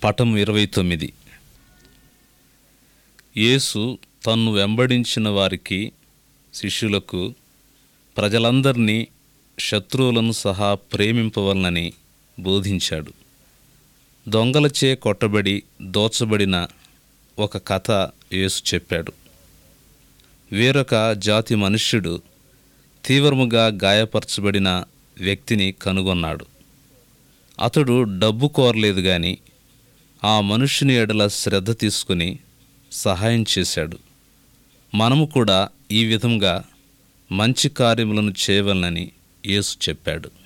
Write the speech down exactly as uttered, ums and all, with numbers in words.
పటం ఇరవై తొమ్మిది. యేసు తన్ను వెంబడించిన వారికి, శిష్యులకు, ప్రజలందరినీ శత్రువులను సహా ప్రేమింపవలనని బోధించాడు. దొంగలచే కొట్టబడి దోచబడిన ఒక కథ యేసు చెప్పాడు. వేరొక జాతి మనుష్యుడు తీవ్రముగా గాయపరచబడిన వ్యక్తిని కనుగొన్నాడు. అతడు డబ్బు కోరలేదు గాని ఆ మనుష్యుని ఎడల శ్రద్ధ తీసుకుని సహాయం చేశాడు. మనము కూడా ఈ విధంగా మంచి కార్యములను చేయవలనని యేసు చెప్పాడు.